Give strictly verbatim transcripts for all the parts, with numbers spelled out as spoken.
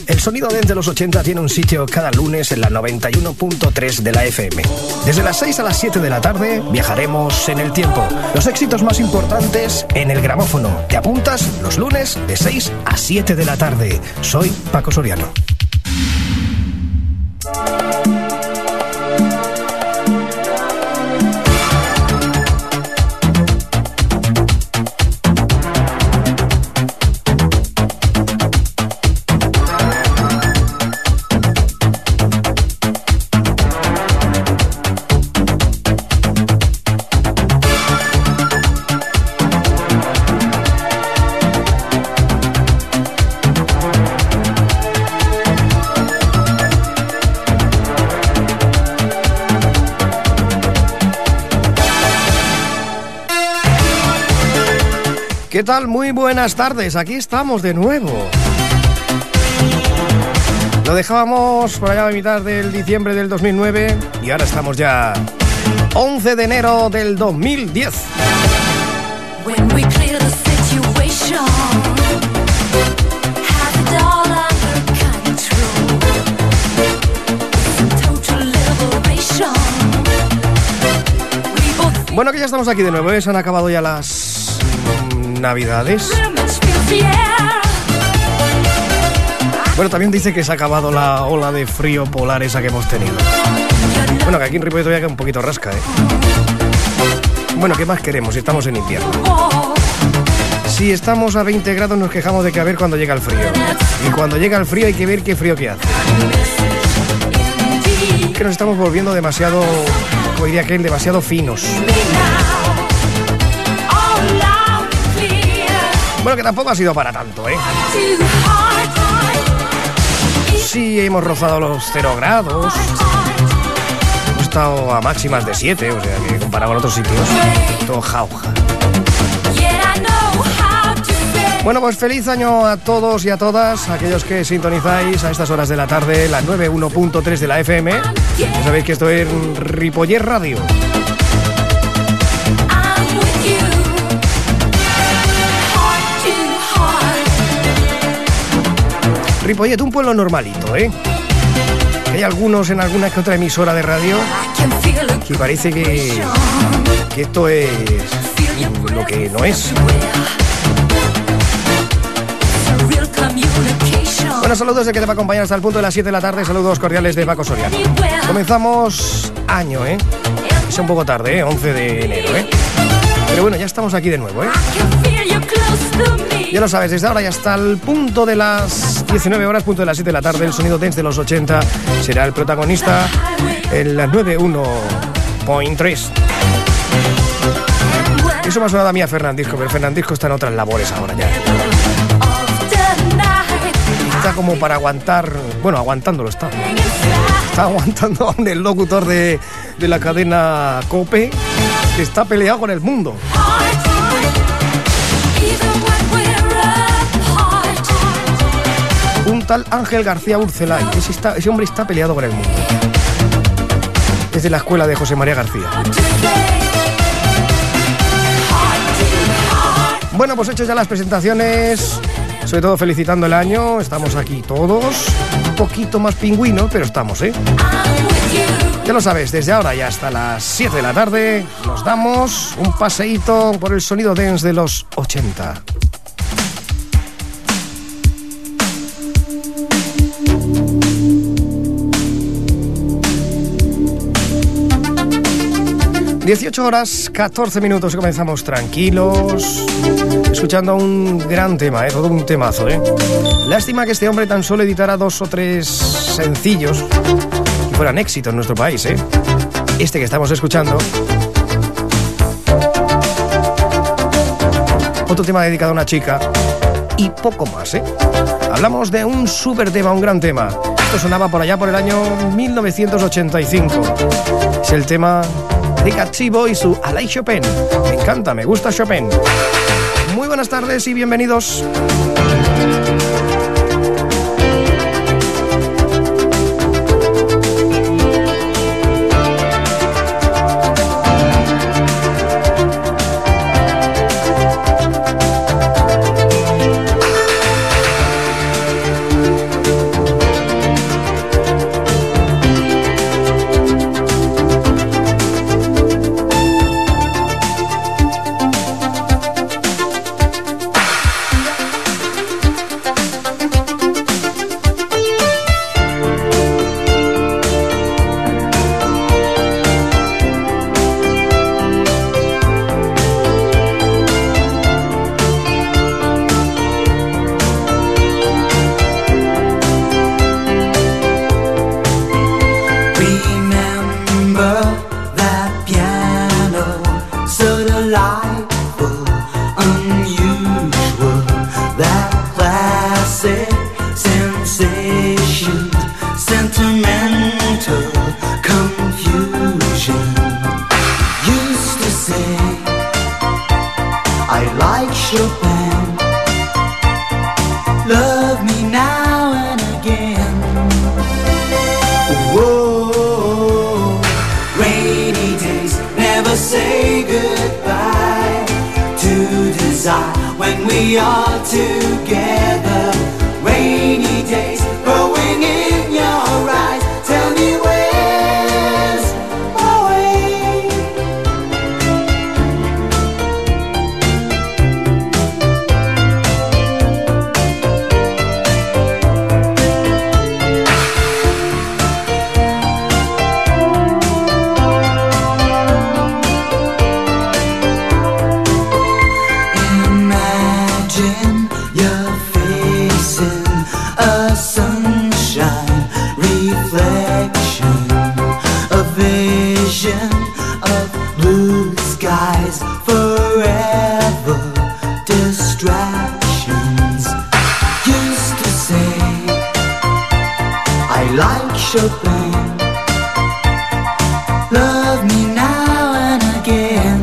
El sonido desde los ochenta tiene un sitio cada lunes en la noventa y uno punto tres de la F M. Desde las seis a las siete de la tarde viajaremos en el tiempo. Los éxitos más importantes en el gramófono. ¿Te apuntas? Los lunes de seis a siete de la tarde. Soy Paco Soriano. ¿Qué tal? Muy buenas tardes, aquí estamos de nuevo. Lo dejábamos por allá a mitad del diciembre del dos mil nueve y ahora estamos ya once de enero del dos mil diez. Bueno, que ya estamos aquí de nuevo, ¿eh? Se han acabado ya las Navidades. Bueno, también dice que se ha acabado la ola de frío polar esa que hemos tenido. Bueno, que aquí en Ripollet todavía queda un poquito rasca, ¿eh? Bueno, ¿qué más queremos si estamos en invierno? Si estamos a veinte grados nos quejamos de que a ver cuando llega el frío. Y cuando llega el frío hay que ver qué frío que hace. Que nos estamos volviendo demasiado, como diría aquel, demasiado finos. Bueno, que tampoco ha sido para tanto, ¿eh? Sí, hemos rozado los cero grados. Hemos estado a máximas de siete, o sea que comparado con otros sitios, todo jauja. Bueno, pues feliz año a todos y a todas, aquellos que sintonizáis a estas horas de la tarde, la noventa y uno punto tres de la F M. Ya sabéis que esto es Ripollet Radio. Ripollet, un pueblo normalito, ¿eh? Hay algunos en alguna que otra emisora de radio que parece que, que esto es lo que no es. Bueno, saludos de que te va a acompañar hasta el punto de las siete de la tarde. Saludos cordiales de Paco Soriano. Comenzamos año, ¿eh? Es un poco tarde, ¿eh? once de enero, ¿eh? Pero bueno, ya estamos aquí de nuevo, ¿eh? Ya lo sabes, desde ahora y hasta el punto de las diecinueve horas, punto de las siete de la tarde, el sonido dance de los ochenta será el protagonista en la noventa y uno punto tres. Eso me ha sonado a mí a Fernandisco, pero Fernandisco está en otras labores ahora ya. Está como para aguantar, bueno, aguantándolo está. Está aguantando a un el locutor de, de la cadena COPE que está peleado con el mundo. Un tal Ángel García Urcelay. Ese, está, ese hombre está peleado con el mundo. Es de la escuela de José María García. Bueno, pues hechos ya las presentaciones, sobre todo felicitando el año. Estamos aquí todos, un poquito más pingüinos, pero estamos, ¿eh? Ya lo sabes, desde ahora y hasta las siete de la tarde nos damos un paseíto por el sonido dance de los ochenta. dieciocho horas, catorce minutos, comenzamos tranquilos, escuchando un gran tema, ¿eh? Todo un temazo, ¿eh? Lástima que este hombre tan solo editara dos o tres sencillos que fueran éxitos en nuestro país, ¿eh? Este que estamos escuchando. Otro tema dedicado a una chica y poco más, ¿eh? Hablamos de un súper tema, un gran tema. Esto sonaba por allá por el año mil novecientos ochenta y cinco. Es el tema de Cachivo y su Alain Chopin. Me encanta, me gusta Chopin. Muy buenas tardes y bienvenidos. desire when we are together. Rainy days growing in your eyes. Tell me where's my way? Imagine you're facing a sunshine reflection, a vision of blue skies, forever distractions. Used to say I like Chopin. Love me now and again.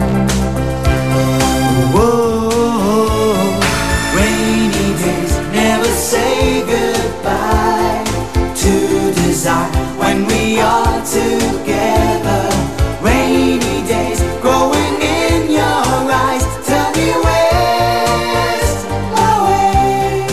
Whoa, rainy days never say goodbye to desire when we are together. Rainy days growing in your eyes. Tell me where's my way?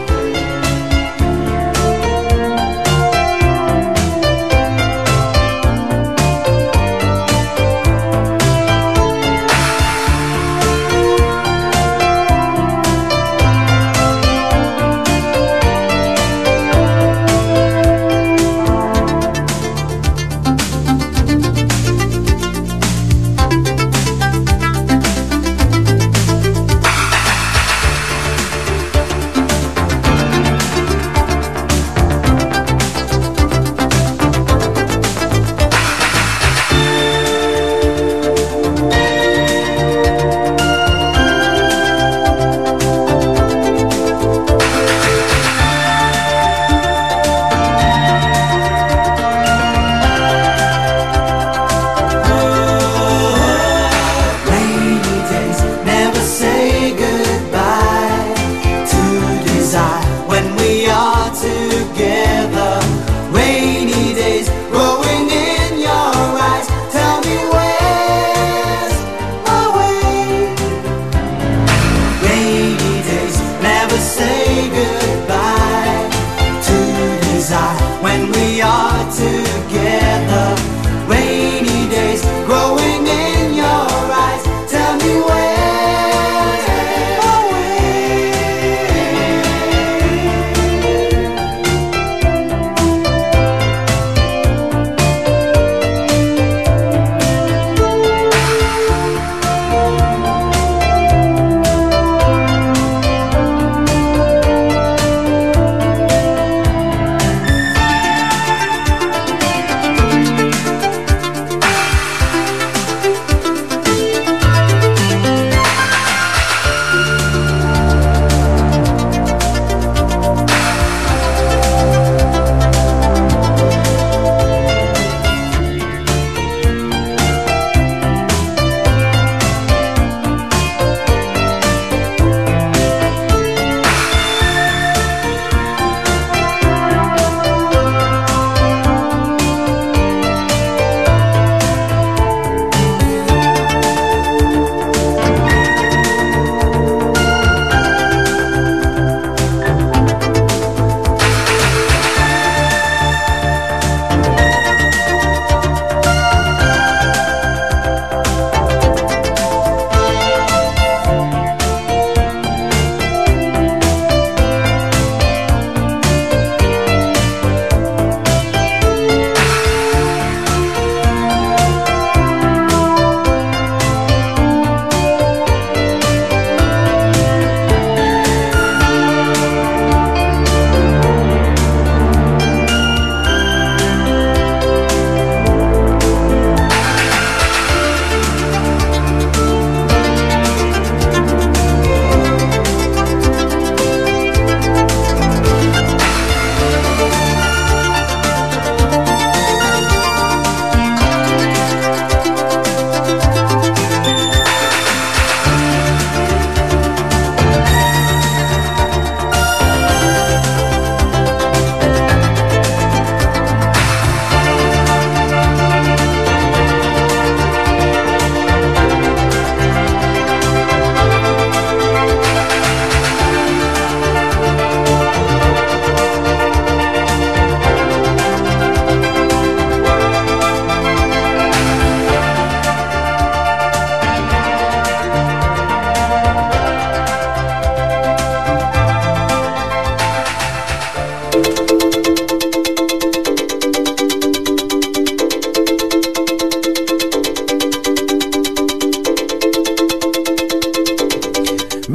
Rainy days never say goodbye to desire when we are together. Rainy days growing in your eyes. Tell me where's my way? Rainy days never say goodbye to desire when we are together. Rainy days growing in your eyes. Tell me where's my way?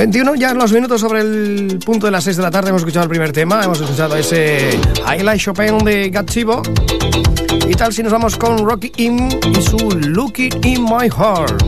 veintiuno ya en los minutos sobre el punto de las seis de la tarde. Hemos escuchado el primer tema, hemos escuchado ese I Like Chopin de Gatchibo. Y tal si nos vamos con Rocky Im y su Looking in My Heart.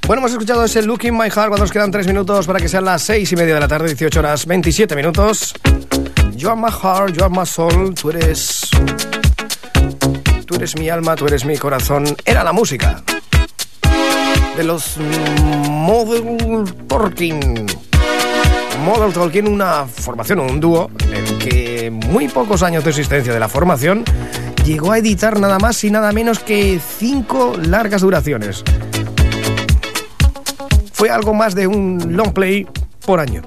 Bueno, hemos escuchado ese Look in My Heart cuando nos quedan tres minutos para que sean las seis y media de la tarde, dieciocho horas, veintisiete minutos. You are my heart, you are my soul, tú eres... Tú eres mi alma, tú eres mi corazón. Era la música de los Model Talking. Model Talking, una formación, un dúo, en el que muy pocos años de existencia de la formación llegó a editar nada más y nada menos que cinco largas duraciones. Fue algo más de un long play por año.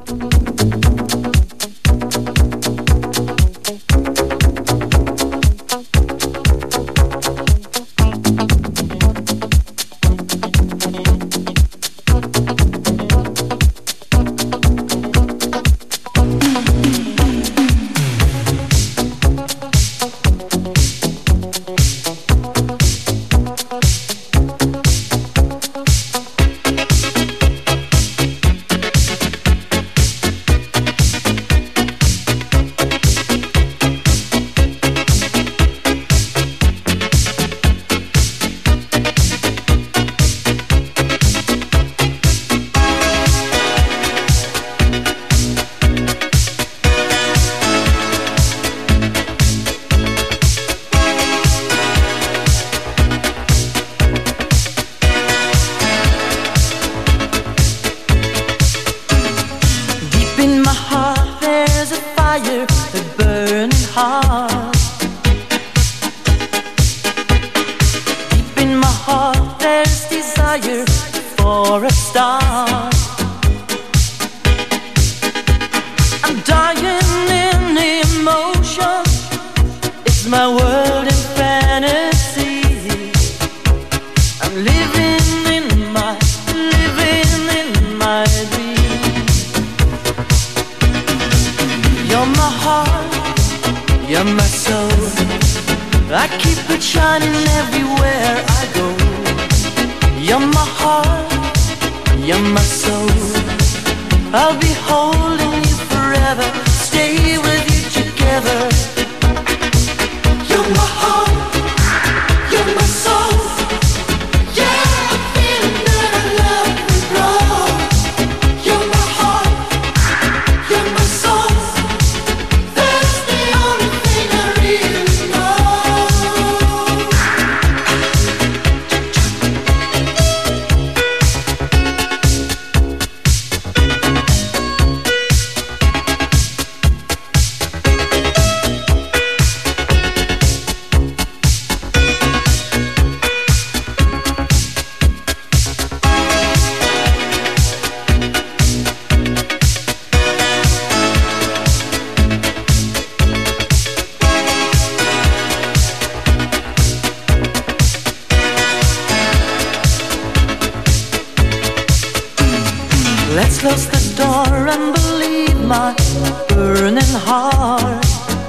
Close the door and believe my burning heart.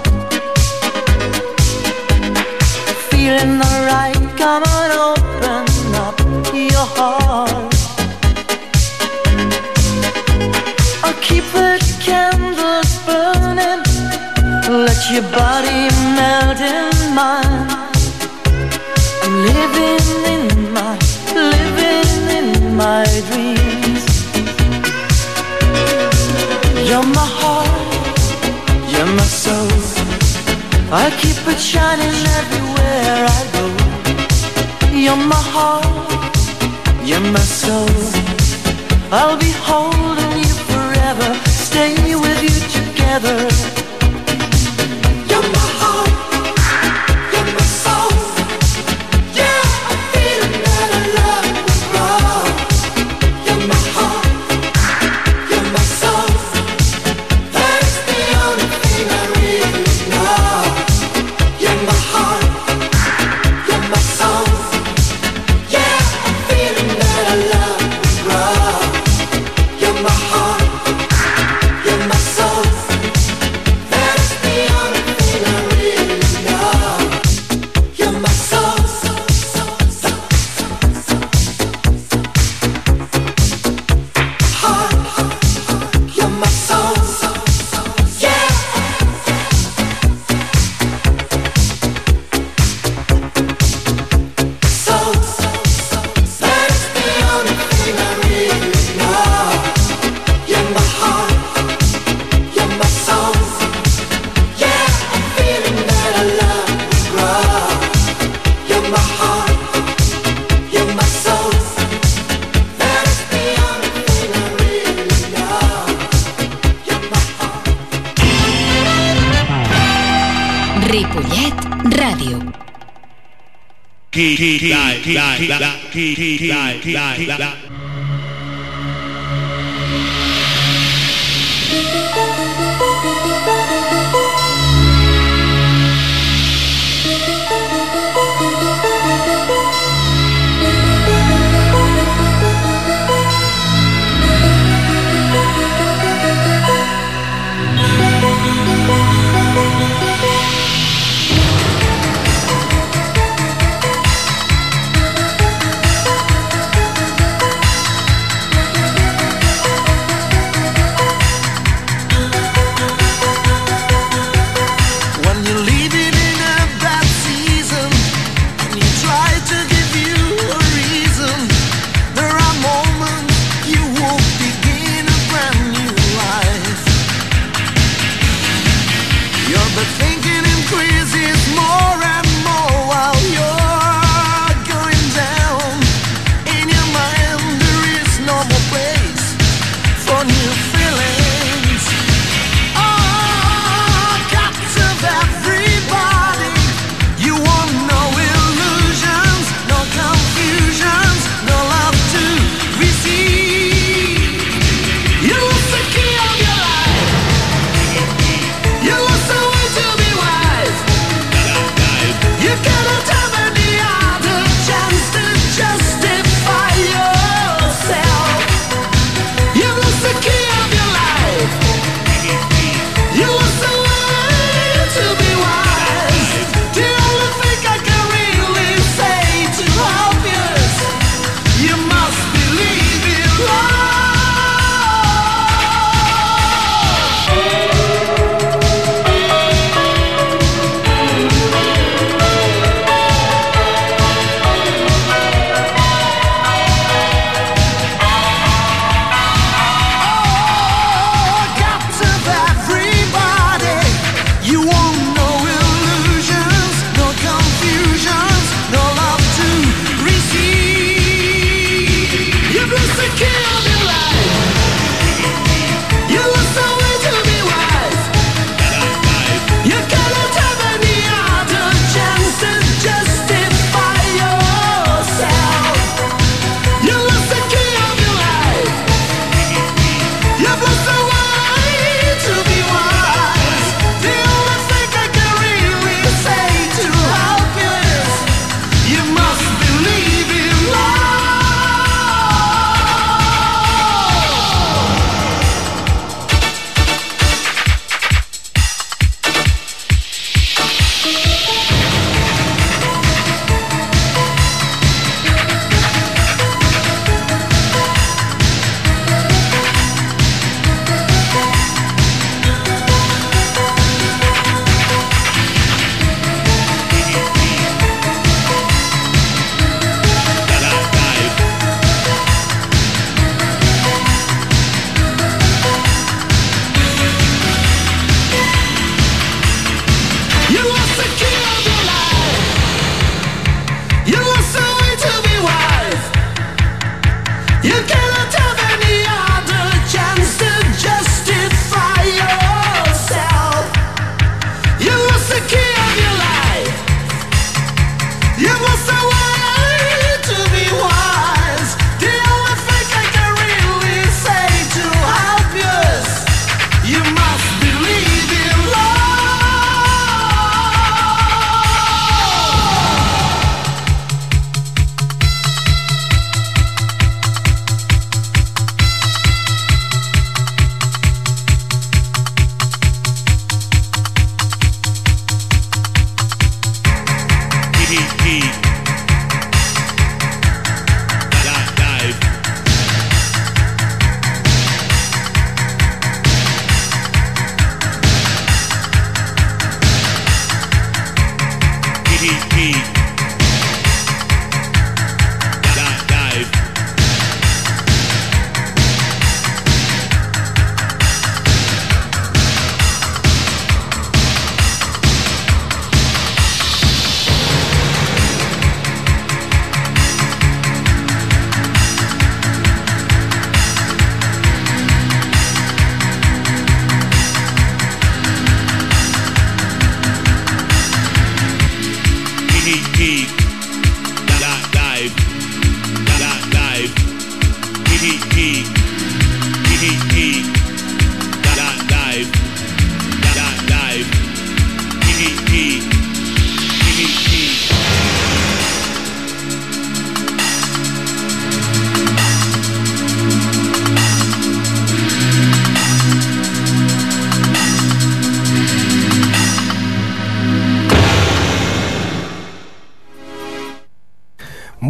Feeling the right, come on, open up your heart. I'll keep the candles burning, let your body melt in mine. I'm living in my, living in my dreams. You're my heart, you're my soul. I'll keep it shining everywhere I go. You're my heart, you're my soul. I'll be holding you forever, stay with you together. You're my heart, you're my soul. Yeah, I'm feeling that I love will grow. You're my heart, you're my soul. My heart, you're my soul. Radio.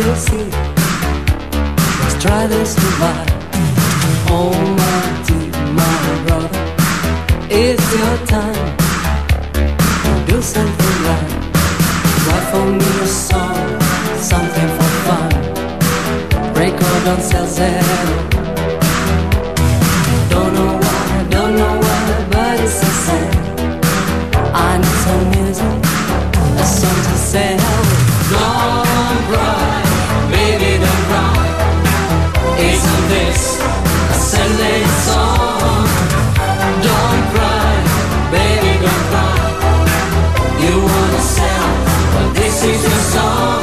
you see? Let's try this divide. Oh my dear, my brother, it's your time. Do something right. Write for me a song, something for fun. Record on sell zero. Don't know why, don't know why, but it's so sad. I need some music, a song to sell. Don't cry, baby, don't cry. Isn't this a Sunday song? Don't cry, baby, don't cry. You wanna sell, but this is your song.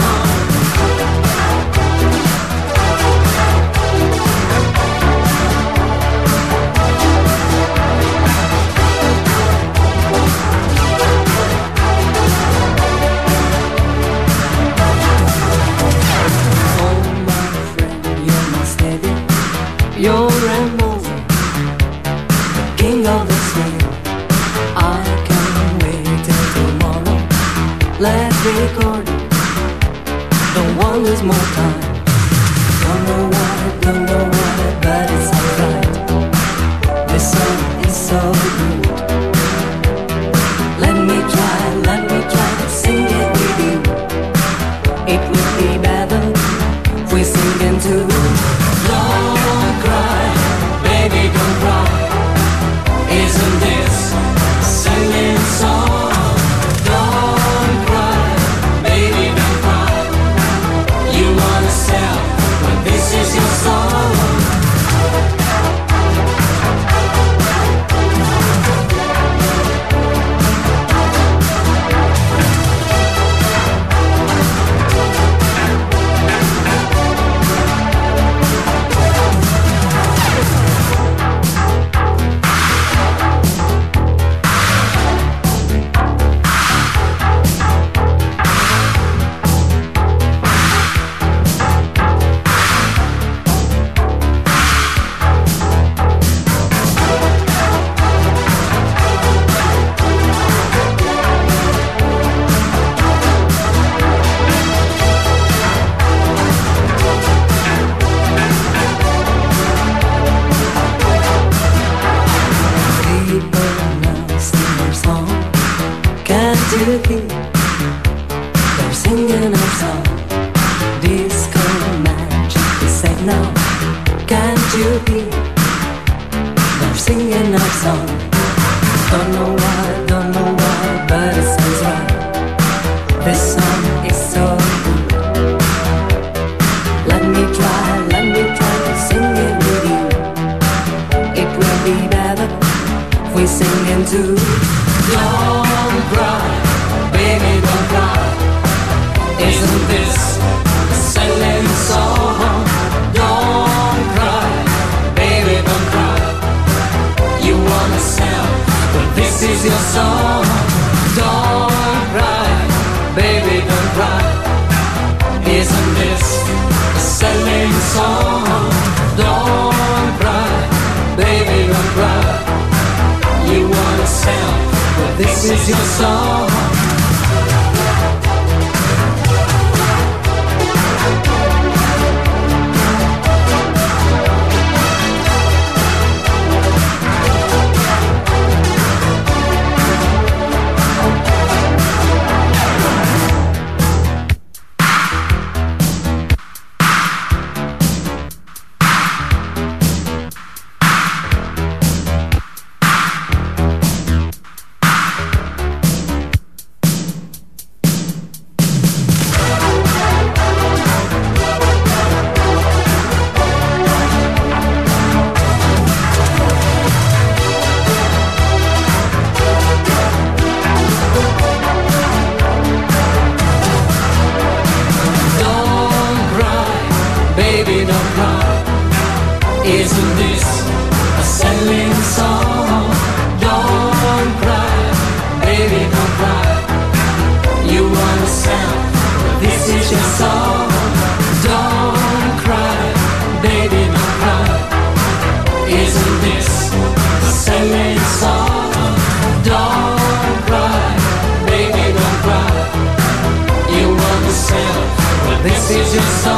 You're an over, king of the sea. I can't wait till tomorrow. Let's record it. Don't want lose more time. Don't know why, don't know why, but it's alright. This song is so good. Let me try, let me try to sing it with you. It would be better if we sing into Don't cry, baby, don't cry. Isn't this a singing song? Don't cry, baby, don't cry. You wanna sell, but this is your song. They're singing our song. Disco magic is said now. Can't you hear? They're singing our song. Don't know why, don't know why, but it sounds right. This song is so good. Let me try, let me try to sing it with you. It will be better if we sing into Don't cry, baby, don't cry. Isn't this a silent song? Don't cry, baby, don't cry. You wanna sell, but this is your song. Don't cry, baby, don't cry. Isn't this a silent song? Don't cry, baby, don't cry. You wanna sell, but this is your song. Isn't this a selling song? Don't cry, baby, don't cry. You wanna sell, but this is your song. Don't cry, baby, don't cry. Isn't this a selling song? Don't cry, baby, don't cry. You wanna sell, but this is your song.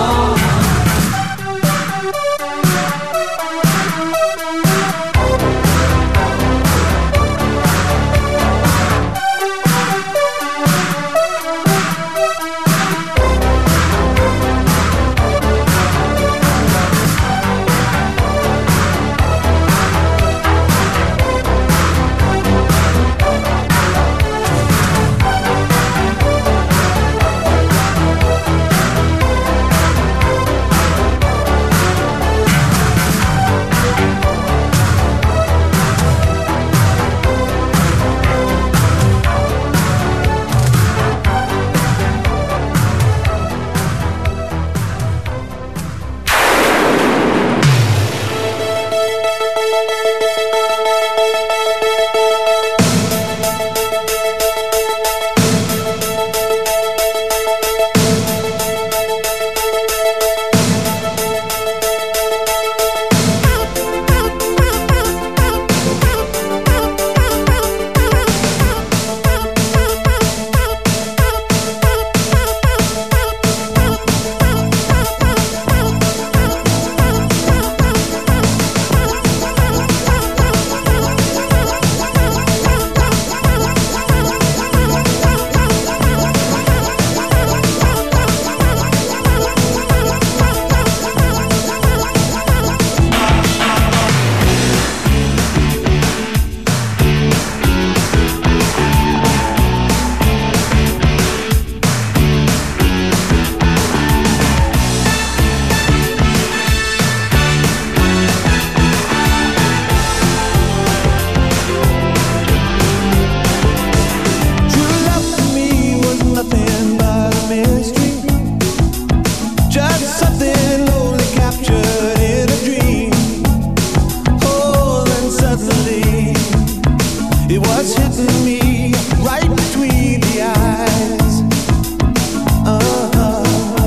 what's hitting me right between the eyes. Uh-huh.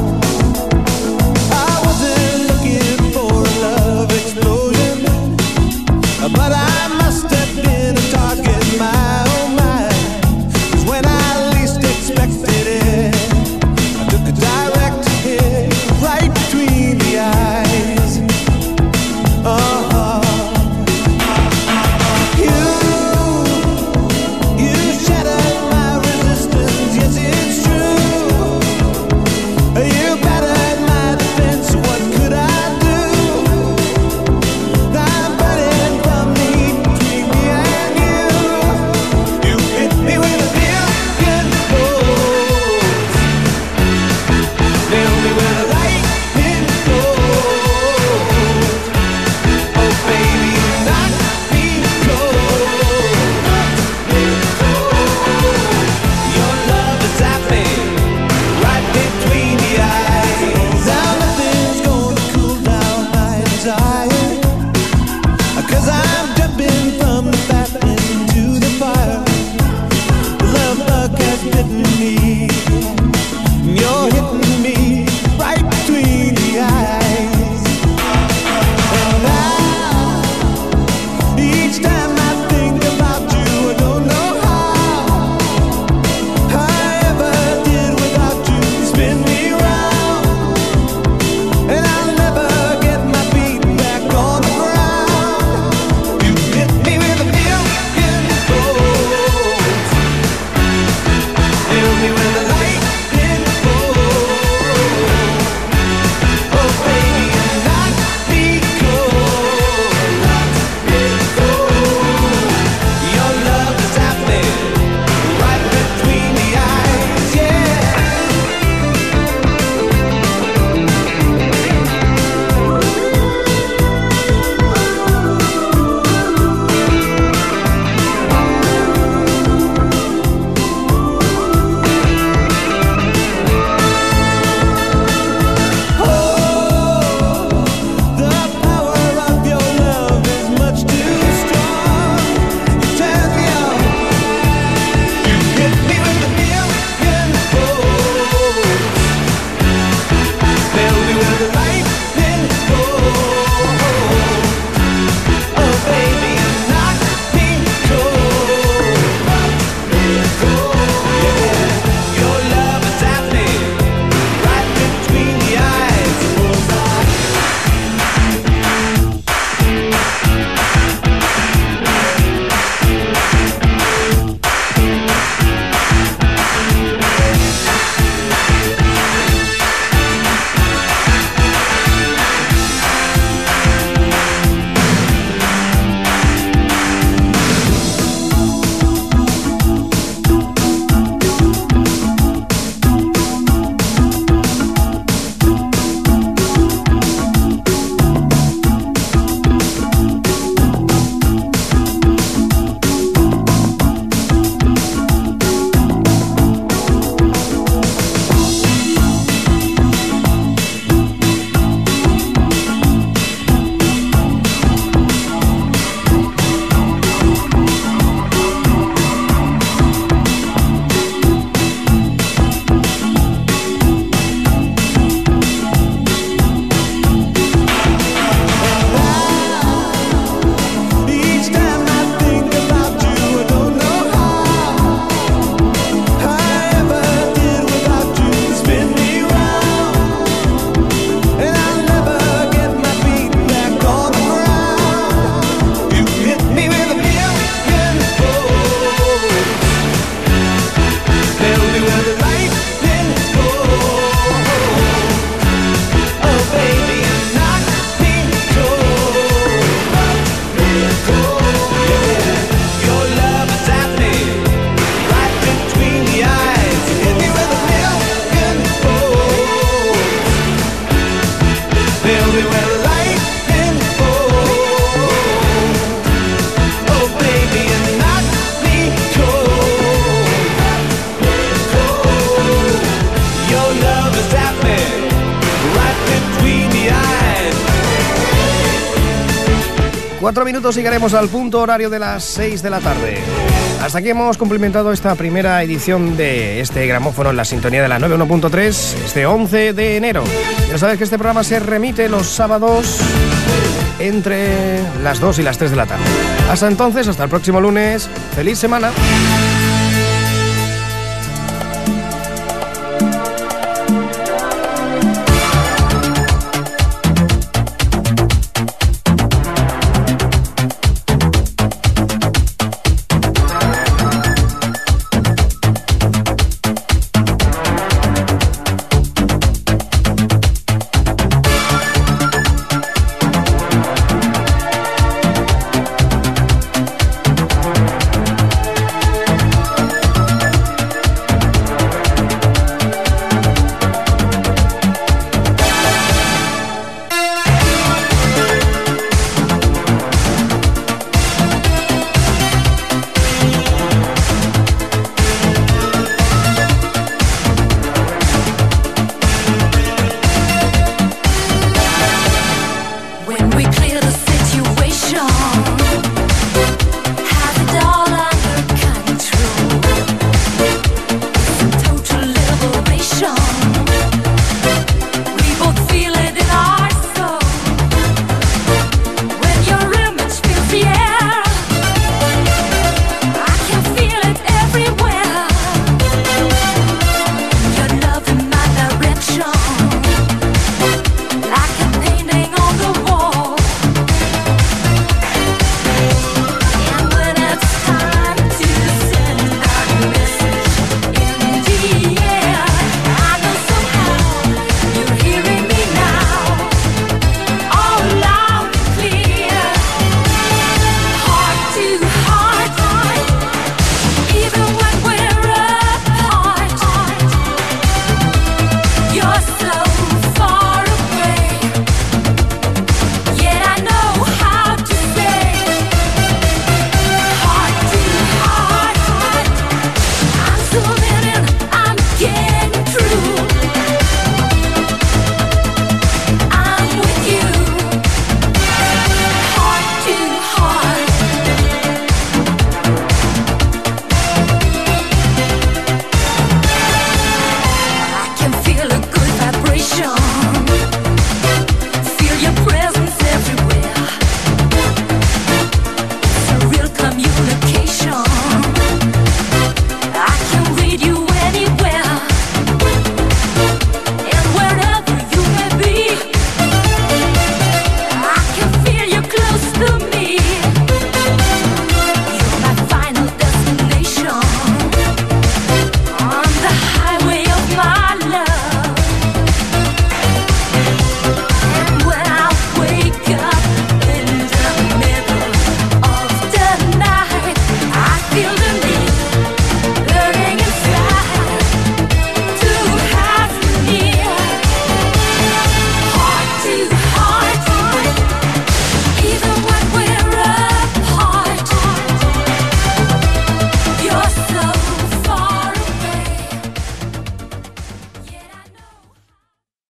I wasn't looking for a love explosion, but I must have been a target, my oh my. 'Cause when I least expected it, I took a direct hit right between the eyes. Uh-huh. You, you shattered my resistance, yes it's true. You battered my defense, what could I do? I'm burning from me, between me and you. You hit me with a billion volts, fill me with a lightning bolt. Oh baby, knock me cold, knock me cold. Your love is happening right between the eyes. Now nothing's gonna cool down my desire, 'cause I'm jumping from the fat into the fire. The love bug has bitten me, you're hitting me right between the eyes. And now, each time I think about you, I don't know how I ever did without you. You spin me round, and I'll never get my feet back on the ground. You hit me with a billion volts, fill me with a lightning bolt. Oh baby, you knock me cold, knock me cold. Your love is happening right between the eyes, yeah. Oh, the power of your love is much too strong. You turn me on, you hit me with a billion volts, fill me with a lightning bolt. Oh baby, you knock me cold, knock me cold. Yeah, your love is happening right between the eyes. Bullseye. Each time I think about you, I don't know how I ever did without you. You spin me round, and I'll never get my feet back on the ground. You hit me with a billion volts, fill me with a lightning bolt. Oh baby, you knock me cold, knock me cold. Yeah, your love is happening right between the eyes. You hit me with a billion volts, fill me with a lightning bolt. Oh baby, you knock me cold, knock me cold. Your love is happening right between the eyes. Cuatro minutos y llegaremos al punto horario de las seis de la tarde. Hasta aquí hemos cumplimentado esta primera edición de este gramófono en la sintonía de la noventa y uno punto tres, este once de enero. Ya sabes que este programa se remite los sábados entre las dos y las tres de la tarde. Hasta entonces, hasta el próximo lunes. ¡Feliz semana!